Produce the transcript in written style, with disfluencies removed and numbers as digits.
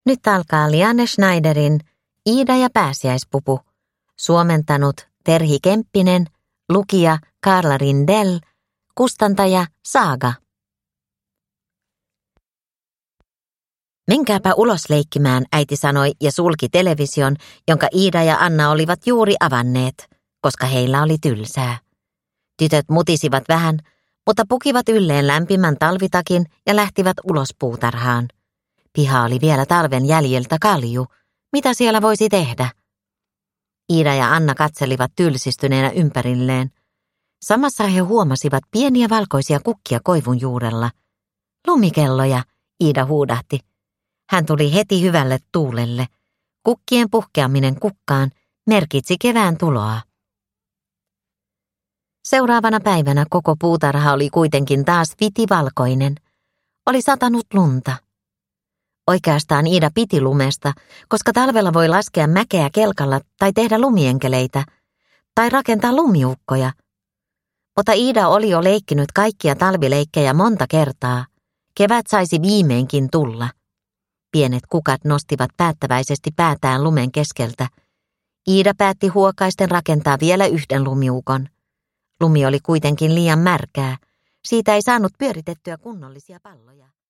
Nyt alkaa Liane Schneiderin Iida ja pääsiäispupu. Suomentanut Terhi Kemppinen, lukija Karla Rindell, kustantaja Saaga. Menkääpä ulos leikkimään, äiti sanoi ja sulki television, jonka Iida ja Anna olivat juuri avanneet, koska heillä oli tylsää. Tytöt mutisivat vähän, mutta pukivat ylleen lämpimän talvitakin ja lähtivät ulos puutarhaan. Piha oli vielä talven jäljiltä kalju. Mitä siellä voisi tehdä? Iida ja Anna katselivat tylsistyneenä ympärilleen. Samassa he huomasivat pieniä valkoisia kukkia koivun juurella. Lumikelloja, Iida huudahti. Hän tuli heti hyvälle tuulelle. Kukkien puhkeaminen kukkaan merkitsi kevään tuloa. Seuraavana päivänä koko puutarha oli kuitenkin taas vitivalkoinen. Oli satanut lunta. Oikeastaan Iida piti lumesta, koska talvella voi laskea mäkeä kelkalla tai tehdä lumienkeleitä tai rakentaa lumiukkoja. Mutta Iida oli jo leikkinyt kaikkia talvileikkejä monta kertaa. Kevät saisi viimeinkin tulla. Pienet kukat nostivat päättäväisesti päätään lumen keskeltä. Iida päätti huokaisten rakentaa vielä yhden lumiukon. Lumi oli kuitenkin liian märkää. Siitä ei saanut pyöritettyä kunnollisia palloja.